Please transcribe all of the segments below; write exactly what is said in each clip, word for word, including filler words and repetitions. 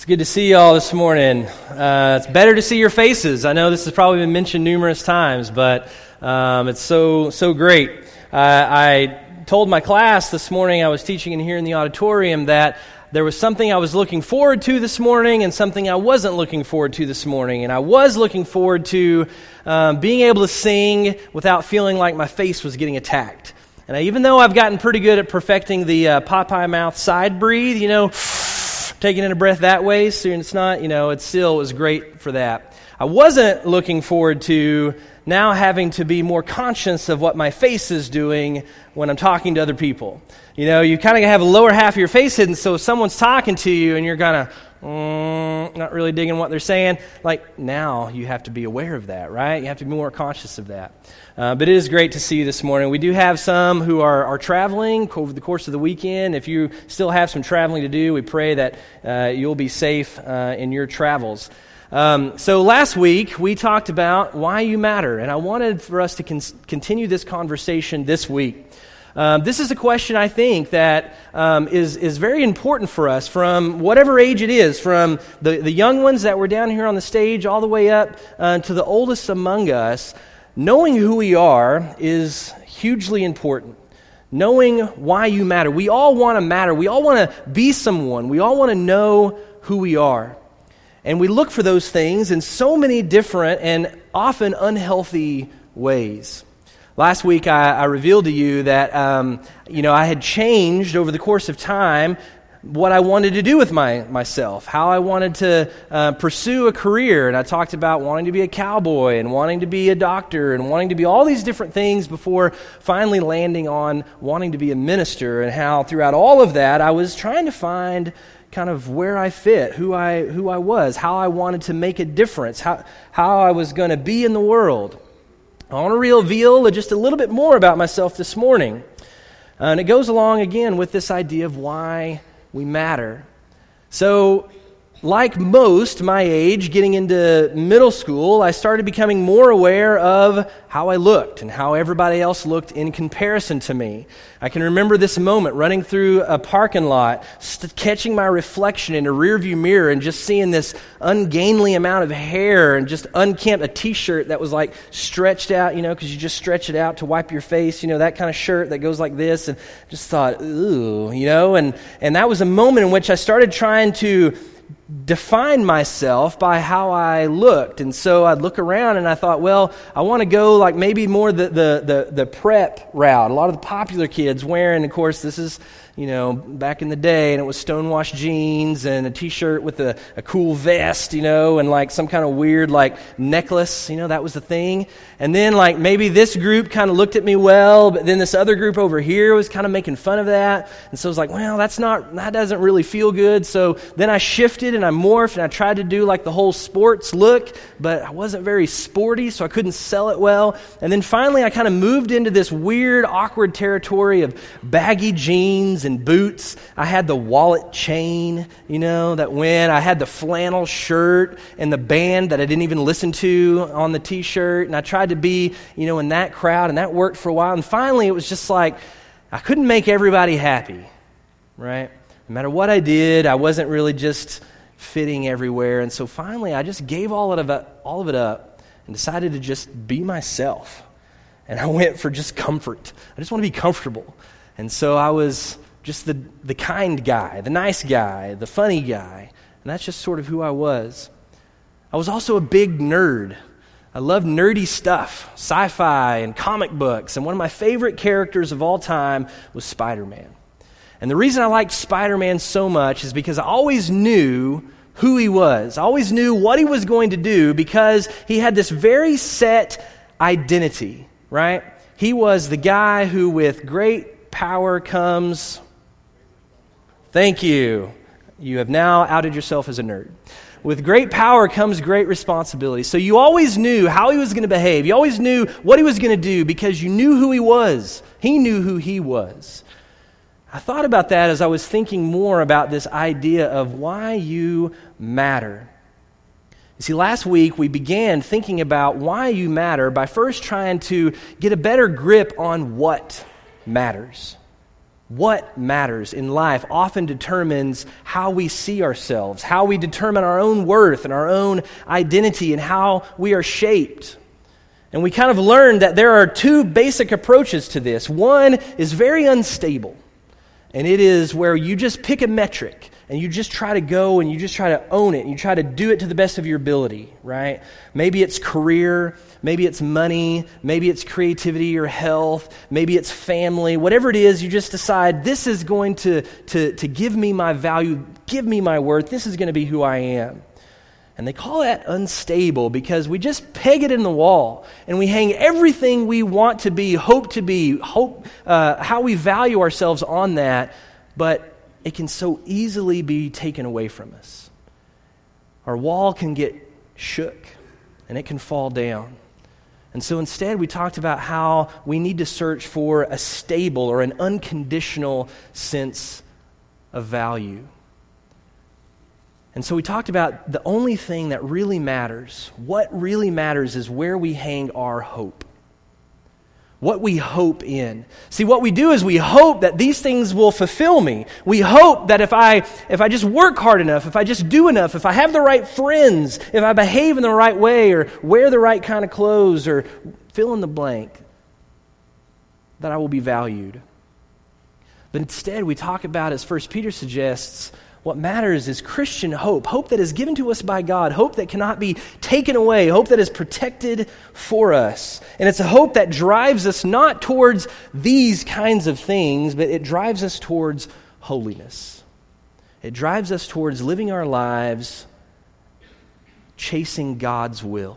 It's good to see you all this morning. Uh, it's better to see your faces. I know this has probably been mentioned numerous times, but um, it's so so great. Uh, I told my class this morning, I was teaching in here in the auditorium, that there was something I was looking forward to this morning and something I wasn't looking forward to this morning. And I was looking forward to um, being able to sing without feeling like my face was getting attacked. And I, even though I've gotten pretty good at perfecting the uh, Popeye mouth side breathe, you know, taking in a breath that way, so it's not, you know, it still was great for that. I wasn't looking forward to now having to be more conscious of what my face is doing when I'm talking to other people. You know, you kind of have a lower half of your face hidden, so if someone's talking to you and you're kind of mm, not really digging what they're saying, like now you have to be aware of that, right? You have to be more conscious of that. Uh, but it is great to see you this morning. We do have some who are, are traveling over the course of the weekend. If you still have some traveling to do, we pray that uh, you'll be safe uh, in your travels. Um, so last week, we talked about why you matter, and I wanted for us to con- continue this conversation this week. Um, this is a question, I think, that um, is, is very important for us from whatever age it is, from the, the young ones that were down here on the stage all the way up uh, to the oldest among us. Knowing who we are is hugely important. Knowing why you matter. We all want to matter. We all want to be someone. We all want to know who we are. And we look for those things in so many different and often unhealthy ways. Last week I, I revealed to you that um, you know I had changed over the course of time what I wanted to do with my myself, how I wanted to uh, pursue a career. And I talked about wanting to be a cowboy and wanting to be a doctor and wanting to be all these different things before finally landing on wanting to be a minister, and how throughout all of that I was trying to find kind of where I fit, who I who I was, how I wanted to make a difference, how, how I was going to be in the world. I want to reveal just a little bit more about myself this morning. Uh, and it goes along again with this idea of why we matter. So, like most my age, getting into middle school, I started becoming more aware of how I looked and how everybody else looked in comparison to me. I can remember this moment running through a parking lot, st- catching my reflection in a rearview mirror and just seeing this ungainly amount of hair and just unkempt, a t-shirt that was like stretched out, you know, because you just stretch it out to wipe your face, you know, that kind of shirt that goes like this, and just thought, ooh, you know, and, and that was a moment in which I started trying to define myself by how I looked. And so I'd look around and I thought, well, I want to go like maybe more the, the, the, the prep route. A lot of the popular kids wearing, of course, this is, you know, back in the day, and it was stonewashed jeans and a t-shirt with a, a cool vest, you know, and like some kind of weird like necklace, you know, that was the thing. And then like maybe this group kind of looked at me well, but then this other group over here was kind of making fun of that. And so I was like, well, that's not, that doesn't really feel good. So then I shifted and I morphed and I tried to do like the whole sports look, but I wasn't very sporty, so I couldn't sell it well. And then finally I kind of moved into this weird, awkward territory of baggy jeans and boots. I had the wallet chain, you know, that went. I had the flannel shirt and the band that I didn't even listen to on the t-shirt. And I tried to be, you know, in that crowd, and that worked for a while. And finally it was just like, I couldn't make everybody happy, right? No matter what I did, I wasn't really just fitting everywhere. And so finally I just gave all of it, all of it up and decided to just be myself. And I went for just comfort. I just want to be comfortable. And so I was just the, the kind guy, the nice guy, the funny guy. And that's just sort of who I was. I was also a big nerd. I loved nerdy stuff, sci-fi and comic books. And one of my favorite characters of all time was Spider-Man. And the reason I liked Spider-Man so much is because I always knew who he was. I always knew what he was going to do because he had this very set identity, right? He was the guy who with great power comes... Thank you. You have now outed yourself as a nerd. With great power comes great responsibility. So you always knew how he was going to behave. You always knew what he was going to do because you knew who he was. He knew who he was. I thought about that as I was thinking more about this idea of why you matter. You see, last week we began thinking about why you matter by first trying to get a better grip on what matters. what matters in life often determines how we see ourselves, how we determine our own worth and our own identity, and how we are shaped. And we kind of learned that there are two basic approaches to this. One is very unstable, and it is where you just pick a metric and you just try to go and you just try to own it and you try to do it to the best of your ability, right? Maybe it's career, maybe it's money, maybe it's creativity or health, maybe it's family. Whatever it is, you just decide this is going to, to, to give me my value, give me my worth, this is going to be who I am. And they call that unstable because we just peg it in the wall and we hang everything we want to be, hope to be, hope uh, how we value ourselves on that, but it can so easily be taken away from us. Our wall can get shook and it can fall down. And so instead we talked about how we need to search for a stable or an unconditional sense of value. And so we talked about the only thing that really matters, what really matters is where we hang our hope. What we hope in. See, what we do is we hope that these things will fulfill me. We hope that if I if I just work hard enough, if I just do enough, if I have the right friends, if I behave in the right way or wear the right kind of clothes or fill in the blank, that I will be valued. But instead, we talk about, as First Peter suggests, what matters is Christian hope, hope that is given to us by God, hope that cannot be taken away, hope that is protected for us. And it's a hope that drives us not towards these kinds of things, but it drives us towards holiness. It drives us towards living our lives chasing God's will.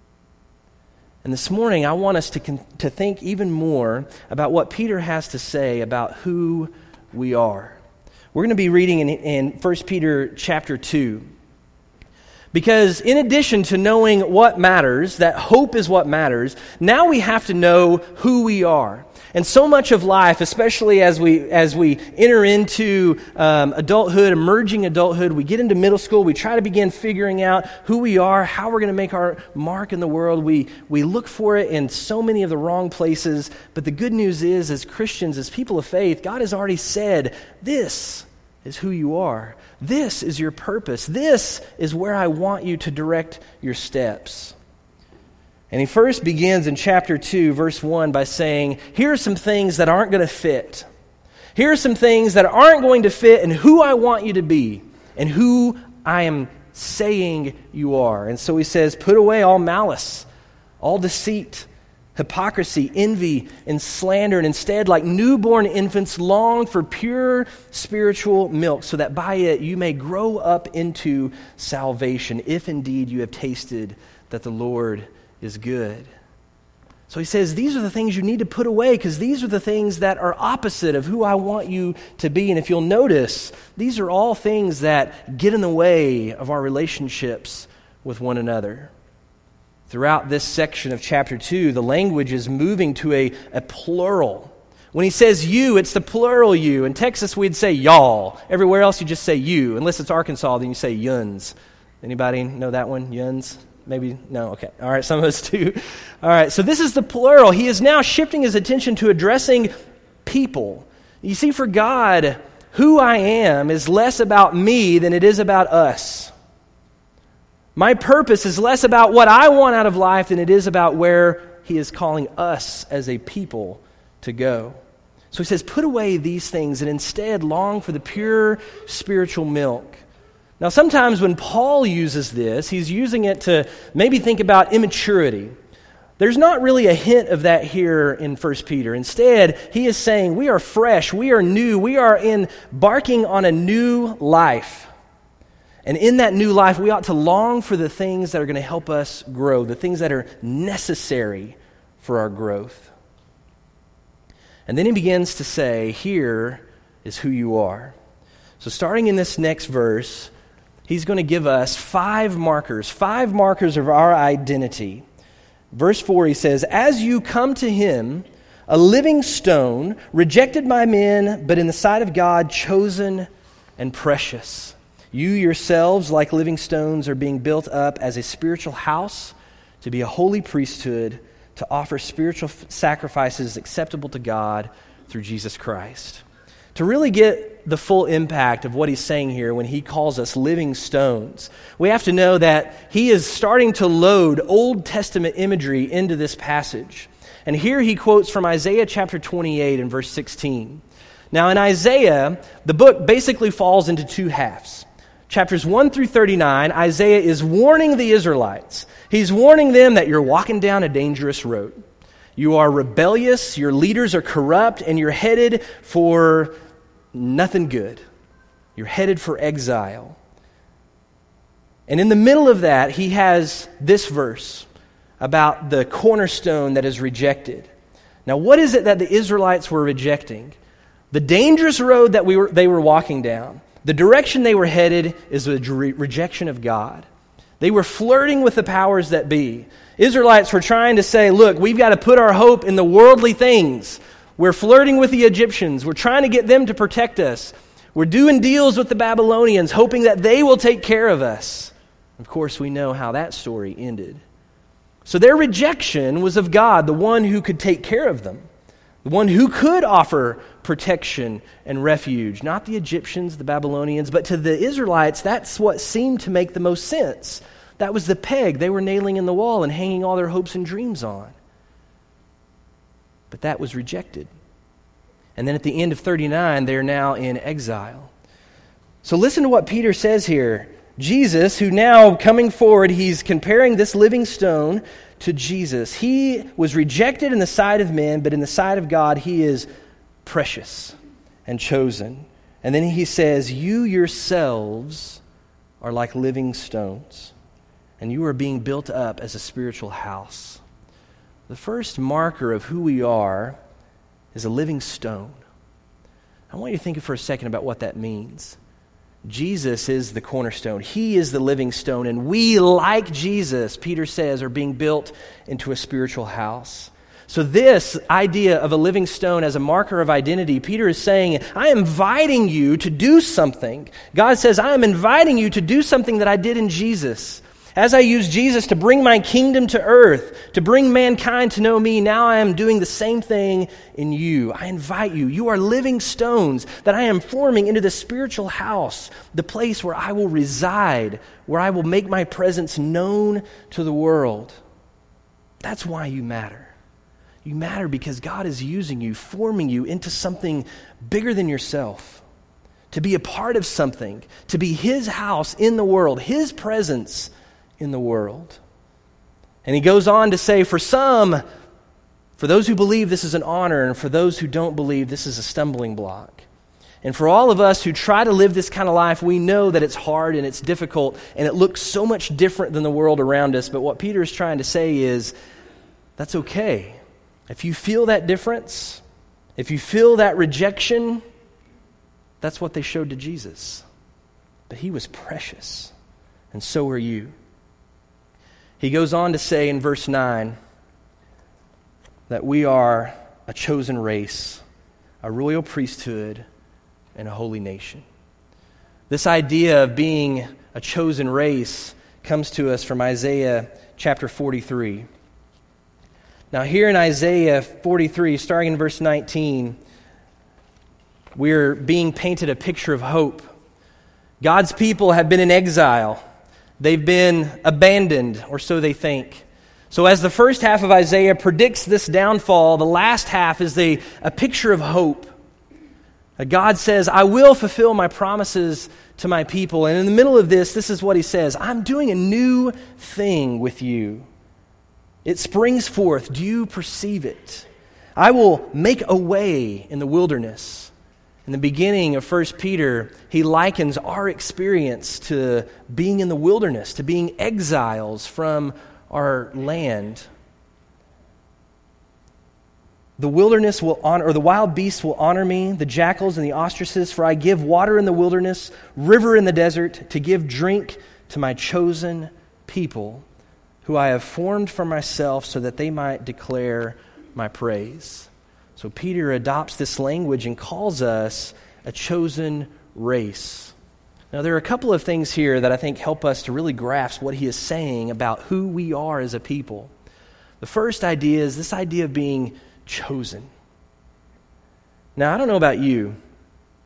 And this morning, I want us to, con- to think even more about what Peter has to say about who we are. We're going to be reading in, in First Peter chapter two. Because in addition to knowing what matters, that hope is what matters, now we have to know who we are. And so much of life, especially as we as we enter into um, adulthood, emerging adulthood, we get into middle school, we try to begin figuring out who we are, how we're going to make our mark in the world. We we look for it in so many of the wrong places. But the good news is, as Christians, as people of faith, God has already said, this is who you are. This is your purpose. This is where I want you to direct your steps. And he first begins in chapter two, verse one, by saying, here are some things that aren't going to fit. Here are some things that aren't going to fit in who I want you to be and who I am saying you are. And so he says, put away all malice, all deceit, hypocrisy, envy, and slander, and instead, like newborn infants, long for pure spiritual milk, so that by it you may grow up into salvation, if indeed you have tasted that the Lord is good. So he says, these are the things you need to put away, because these are the things that are opposite of who I want you to be. And if you'll notice, these are all things that get in the way of our relationships with one another. Throughout this section of chapter two, the language is moving to a, a plural. When he says you, it's the plural you. In Texas, we'd say y'all. Everywhere else, you just say you. Unless it's Arkansas, then you say yuns. Anybody know that one? Yuns? Maybe? No? Okay. All right, some of us do. All right, so this is the plural. He is now shifting his attention to addressing people. You see, for God, who I am is less about me than it is about us. My purpose is less about what I want out of life than it is about where he is calling us as a people to go. So he says, put away these things and instead long for the pure spiritual milk. Now, sometimes when Paul uses this, he's using it to maybe think about immaturity. There's not really a hint of that here in First Peter. Instead, he is saying we are fresh, we are new, we are embarking on a new life. And in that new life, we ought to long for the things that are going to help us grow, the things that are necessary for our growth. And then he begins to say, here is who you are. So starting in this next verse, he's going to give us five markers, five markers of our identity. Verse four, he says, as you come to him, a living stone, rejected by men, but in the sight of God, chosen and precious. You yourselves, like living stones, are being built up as a spiritual house to be a holy priesthood, to offer spiritual sacrifices acceptable to God through Jesus Christ. to really get the full impact of what he's saying here when he calls us living stones, we have to know that he is starting to load Old Testament imagery into this passage. And here he quotes from Isaiah chapter twenty-eight and verse sixteen. Now in Isaiah, the book basically falls into two halves. Chapters one through thirty-nine, Isaiah is warning the Israelites. He's warning them that you're walking down a dangerous road. You are rebellious, your leaders are corrupt, and you're headed for nothing good. You're headed for exile. And in the middle of that, he has this verse about the cornerstone that is rejected. Now, what is it that the Israelites were rejecting? The dangerous road that we were, they were walking down. The direction they were headed is a re- rejection of God. They were flirting with the powers that be. Israelites were trying to say, look, we've got to put our hope in the worldly things. We're flirting with the Egyptians. We're trying to get them to protect us. We're doing deals with the Babylonians, hoping that they will take care of us. Of course, we know how that story ended. So their rejection was of God, the one who could take care of them, the one who could offer protection and refuge, not the Egyptians, the Babylonians, but to the Israelites, that's what seemed to make the most sense. That was the peg they were nailing in the wall and hanging all their hopes and dreams on. But that was rejected. And then at the end of thirty-nine, they're now in exile. So listen to what Peter says here. Jesus, who now coming forward, he's comparing this living stone to Jesus. He was rejected in the sight of men, but in the sight of God, he is precious and chosen. And then he says, you yourselves are like living stones, and you are being built up as a spiritual house. The first marker of who we are is a living stone. I want you to think for a second about what that means. Jesus is the cornerstone. He is the living stone. And we, like Jesus, Peter says, are being built into a spiritual house. So this idea of a living stone as a marker of identity, Peter is saying, I am inviting you to do something. God says, I am inviting you to do something that I did in Jesus. As I used Jesus to bring my kingdom to earth, to bring mankind to know me, now I am doing the same thing in you. I invite you. You are living stones that I am forming into the spiritual house, the place where I will reside, where I will make my presence known to the world. That's why you matter. You matter because God is using you, forming you into something bigger than yourself, to be a part of something, to be His house in the world, His presence in the world. And he goes on to say, for some, for those who believe, this is an honor, and for those who don't believe, this is a stumbling block. And for all of us who try to live this kind of life, we know that it's hard and it's difficult, and it looks so much different than the world around us. But what Peter is trying to say is, that's okay. If you feel that difference, if you feel that rejection, that's what they showed to Jesus. But he was precious, and so are you. He goes on to say in verse nine that we are a chosen race, a royal priesthood, and a holy nation. This idea of being a chosen race comes to us from Isaiah chapter forty-three. Now here in Isaiah forty-three, starting in verse nineteen, we're being painted a picture of hope. God's people have been in exile. They've been abandoned, or so they think. So as the first half of Isaiah predicts this downfall, the last half is a, a picture of hope. God says, I will fulfill my promises to my people. And in the middle of this, this is what he says, I'm doing a new thing with you. It springs forth. Do you perceive it? I will make a way in the wilderness. In the beginning of First Peter, he likens our experience to being in the wilderness, to being exiles from our land. The wilderness will honor, or the wild beasts will honor me, the jackals and the ostriches, for I give water in the wilderness, river in the desert, to give drink to my chosen people, who I have formed for myself, so that they might declare my praise. So Peter adopts this language and calls us a chosen race. Now there are a couple of things here that I think help us to really grasp what he is saying about who we are as a people. The first idea is this idea of being chosen. Now I don't know about you,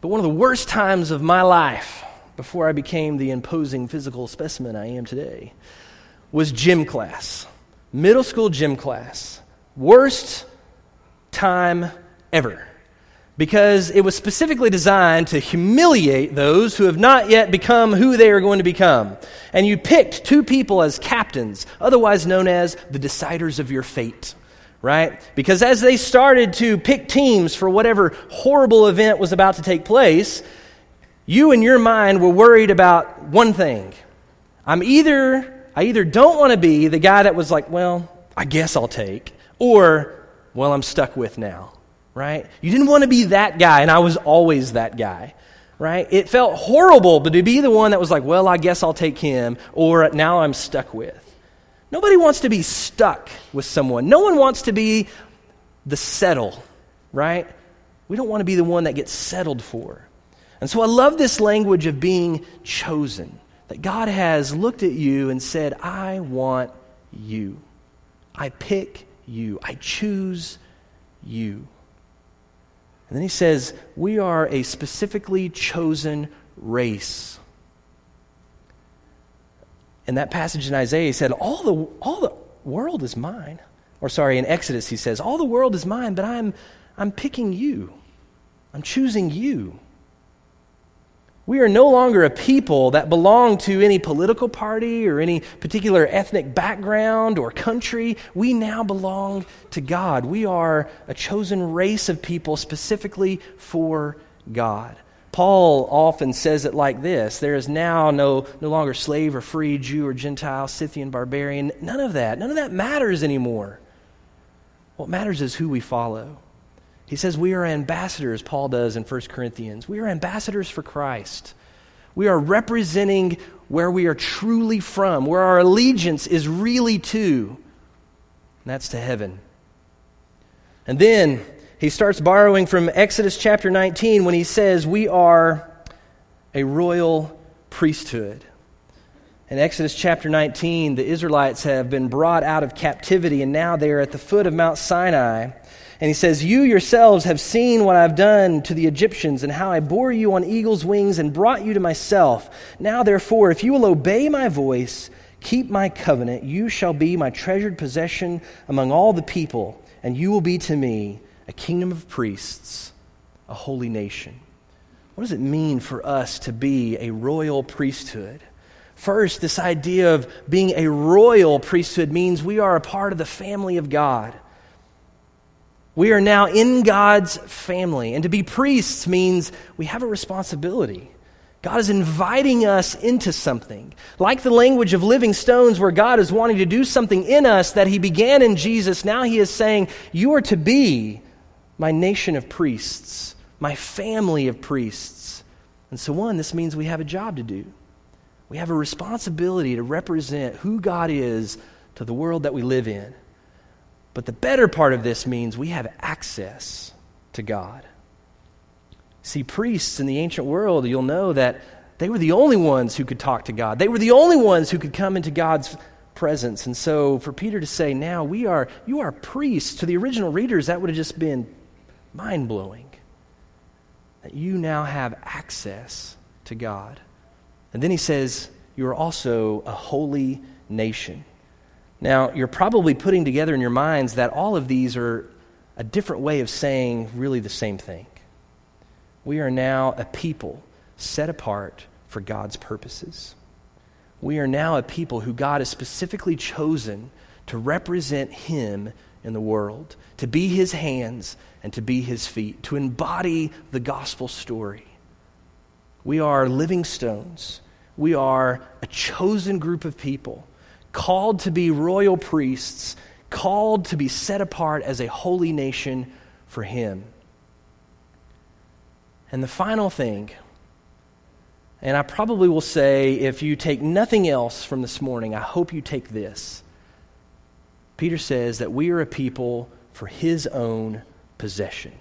But one of the worst times of my life, before I became the imposing physical specimen I am today, was gym class. Middle school gym class. Worst time ever. Because it was specifically designed to humiliate those who have not yet become who they are going to become. And you picked two people as captains, otherwise known as the deciders of your fate, right? Because as they started to pick teams for whatever horrible event was about to take place, you in your mind were worried about one thing. I'm either, I either don't want to be the guy that was like, well, I guess I'll take, or, well, I'm stuck with now. Right? You didn't want to be that guy, and I was always that guy, right? It felt horrible, but to be the one that was like, well, I guess I'll take him, or now I'm stuck with. Nobody wants to be stuck with someone. No one wants to be the settle, right? We don't want to be the one that gets settled for. And so I love this language of being chosen, that God has looked at you and said, I want you. I pick you. I choose you. And then he says, we are a specifically chosen race. In that passage in Isaiah, he said, all the all the world is mine. Or sorry, in Exodus he says, all the world is mine, but I'm I'm picking you. I'm choosing you. We are no longer a people that belong to any political party or any particular ethnic background or country. We now belong to God. We are a chosen race of people specifically for God. Paul often says it like this: there is now no, no longer slave or free, Jew or Gentile, Scythian, barbarian. None of that. None of that matters anymore. What matters is who we follow. He says we are ambassadors, Paul does in First Corinthians. We are ambassadors for Christ. We are representing where we are truly from, where our allegiance is really to. And that's to heaven. And then he starts borrowing from Exodus chapter nineteen when he says we are a royal priesthood. In Exodus chapter nineteen, the Israelites have been brought out of captivity, and now they are at the foot of Mount Sinai. And he says, you yourselves have seen what I've done to the Egyptians and how I bore you on eagle's wings and brought you to myself. Now, therefore, if you will obey my voice, keep my covenant, you shall be my treasured possession among all the people, and you will be to me a kingdom of priests, a holy nation. What does it mean for us to be a royal priesthood? First, this idea of being a royal priesthood means we are a part of the family of God. We are now in God's family. And to be priests means we have a responsibility. God is inviting us into something. Like the language of living stones where God is wanting to do something in us that he began in Jesus, now he is saying, you are to be my nation of priests, my family of priests. And so one, this means we have a job to do. We have a responsibility to represent who God is to the world that we live in. But the better part of this means we have access to God. See, priests in the ancient world, you'll know that they were the only ones who could talk to God. They were the only ones who could come into God's presence. And so for Peter to say, now we are, you are priests, to the original readers, that would have just been mind-blowing. That you now have access to God. And then he says, you are also a holy nation. Now, you're probably putting together in your minds that all of these are a different way of saying really the same thing. We are now a people set apart for God's purposes. We are now a people who God has specifically chosen to represent him in the world, to be his hands and to be his feet, to embody the gospel story. We are living stones. We are a chosen group of people, called to be royal priests, called to be set apart as a holy nation for him. And the final thing, and I probably will say, if you take nothing else from this morning, I hope you take this. Peter says that we are a people for his own possession.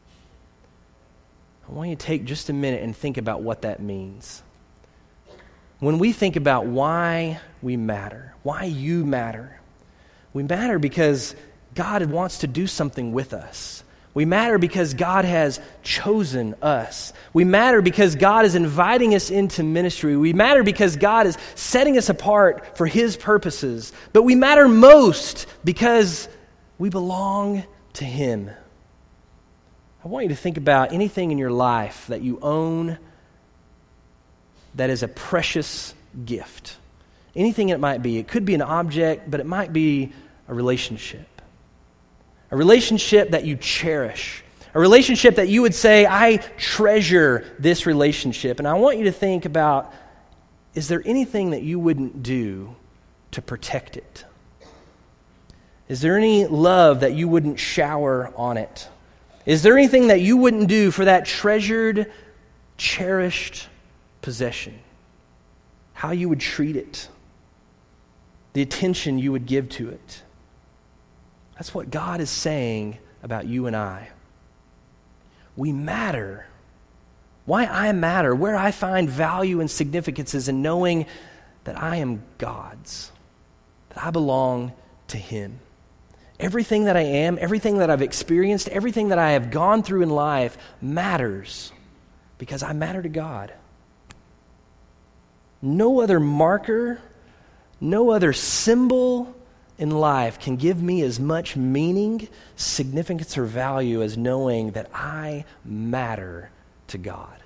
I want you to take just a minute and think about what that means. When we think about why we matter, why you matter, we matter because God wants to do something with us. We matter because God has chosen us. We matter because God is inviting us into ministry. We matter because God is setting us apart for His purposes. But we matter most because we belong to Him. I want you to think about anything in your life that you own that is a precious gift. Anything it might be. It could be an object, but it might be a relationship. A relationship that you cherish. A relationship that you would say, I treasure this relationship. And I want you to think about, is there anything that you wouldn't do to protect it? Is there any love that you wouldn't shower on it? Is there anything that you wouldn't do for that treasured, cherished possession? How you would treat it? The attention you would give to it? That's what God is saying about you and I. We matter. Why I matter, where I find value and significance is in knowing that I am God's, that I belong to Him. Everything that I am, everything that I've experienced, everything that I have gone through in life matters because I matter to God. No other marker, no other symbol in life can give me as much meaning, significance, or value as knowing that I matter to God.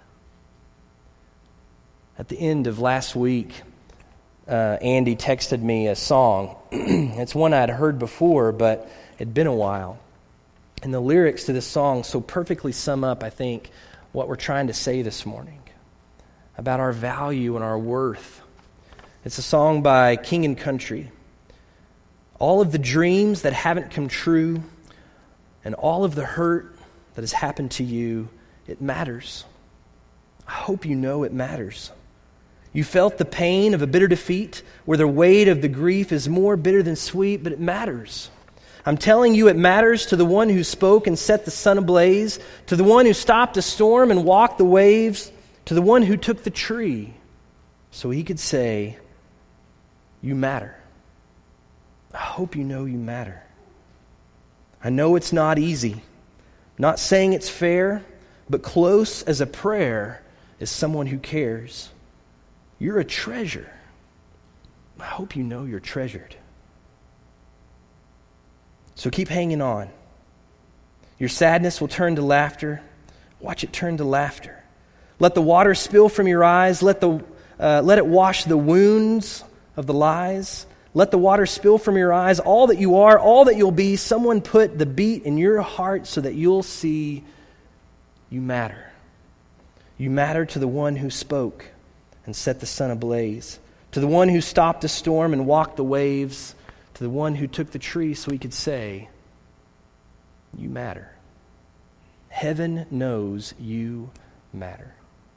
At the end of last week, uh, Andy texted me a song. It's one I'd heard before, but it'd been a while. And the lyrics to this song so perfectly sum up, I think, what we're trying to say this morning about our value and our worth. It's a song by King and Country. All of the dreams that haven't come true and all of the hurt that has happened to you, it matters. I hope you know it matters. You felt the pain of a bitter defeat where the weight of the grief is more bitter than sweet, but it matters. I'm telling you it matters to the one who spoke and set the sun ablaze, to the one who stopped a storm and walked the waves, to the one who took the tree so he could say, you matter. I hope you know you matter. I know it's not easy. Not saying it's fair, but close as a prayer is someone who cares. You're a treasure. I hope you know you're treasured. So keep hanging on. Your sadness will turn to laughter. Watch it turn to laughter. Let the water spill from your eyes. Let the uh, let it wash the wounds of the lies. Let the water spill from your eyes. All that you are, all that you'll be. Someone put the beat in your heart so that you'll see you matter. You matter to the one who spoke and set the sun ablaze, to the one who stopped the storm and walked the waves, to the one who took the tree so he could say, you matter. Heaven knows you matter.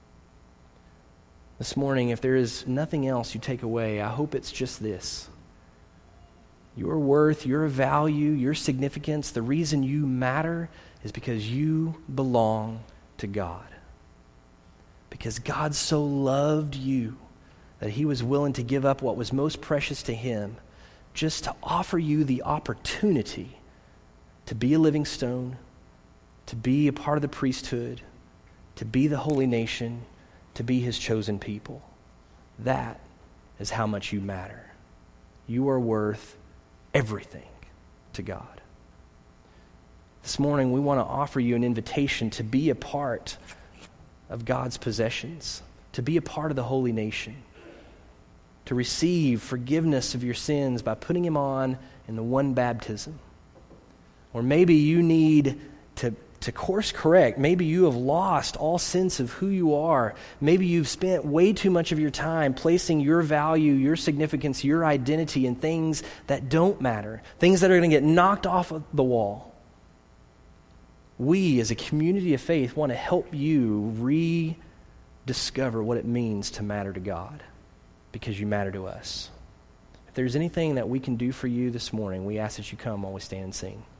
This morning, if there is nothing else you take away, I hope it's just this. Your worth, your value, your significance, the reason you matter is because you belong to God. Because God so loved you that He was willing to give up what was most precious to Him just to offer you the opportunity to be a living stone, to be a part of the priesthood, to be the holy nation, to be His chosen people. That is how much you matter. You are worth everything to God. This morning, we want to offer you an invitation to be a part of God's possessions, to be a part of the holy nation, to receive forgiveness of your sins by putting Him on in the one baptism. Or maybe you need to, to course correct. Maybe you have lost all sense of who you are. Maybe you've spent way too much of your time placing your value, your significance, your identity in things that don't matter, things that are going to get knocked off of the wall. We, as a community of faith, want to help you rediscover what it means to matter to God, because you matter to us. If there's anything that we can do for you this morning, we ask that you come while we stand and sing.